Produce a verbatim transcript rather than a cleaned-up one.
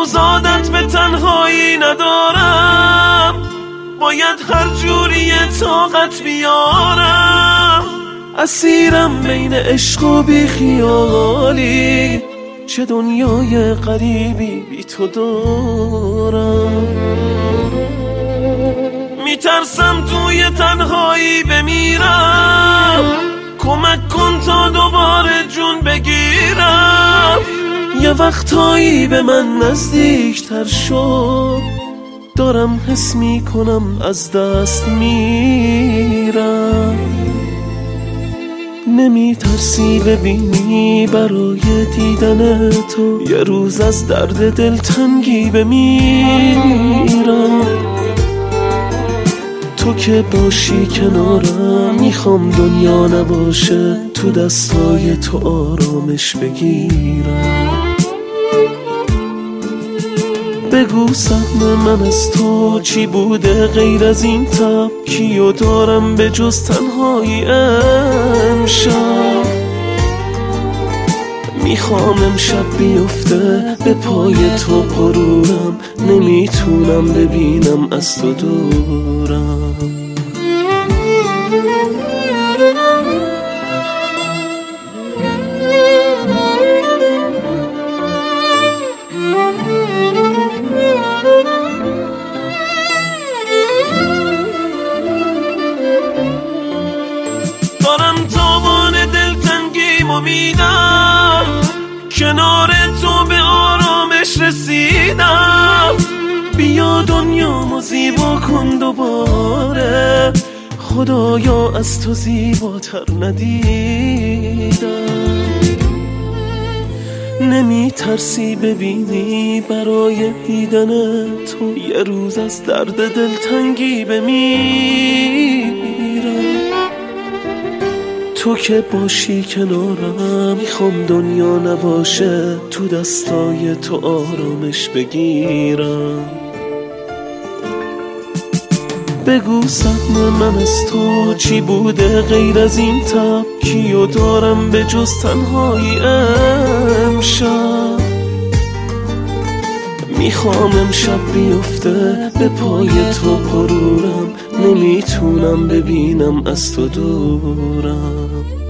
هنوز عادت به تنهایی ندارم، باید هر جوری طاقت بیارم. اسیرم بین عشق و بی خیالی، چه دنیای غریبی بی تو دارم. میترسم توی تنهایی بمیرم، کمک کن تا دوباره جون بگیرم. یه وقتایی به من نزدیکتر شد، دارم حس میکنم از دست میرم. نمی ترسی ببینی برای دیدن تو یه روز از درد دلتنگی بمیرم. تو که باشی کنارم، میخوام دنیا نباشه، تو دستای تو آرامش بگیرم. بگو سهم من از تو چی بوده غیر از این تب، کیو دارم به جز تنهایی امشب. میخوام امشب بیفته به پای تو غرورم، نمیتونم ببینم از تو دورم. دارم تاوان دلتنگیمو میدم، کنار تو به آرامش رسیدم. بیا دنیامو زیبا کن دوباره، خدایا از تو زیباتر ندیدم. نمی ترسی ببینی برای دیدن تو یه روز از درد دلتنگی بمیرم. تو که باشی کنارم، میخوام دنیا نباشه، تو دستای تو آرامش بگیرم. بگو سهم من از تو چی بوده غیر از این تب، کیو دارم به جز تنهایی امشب. میخوام امشب بیفته به پای تو غرورم، نمیتونم ببینم از تو دورم.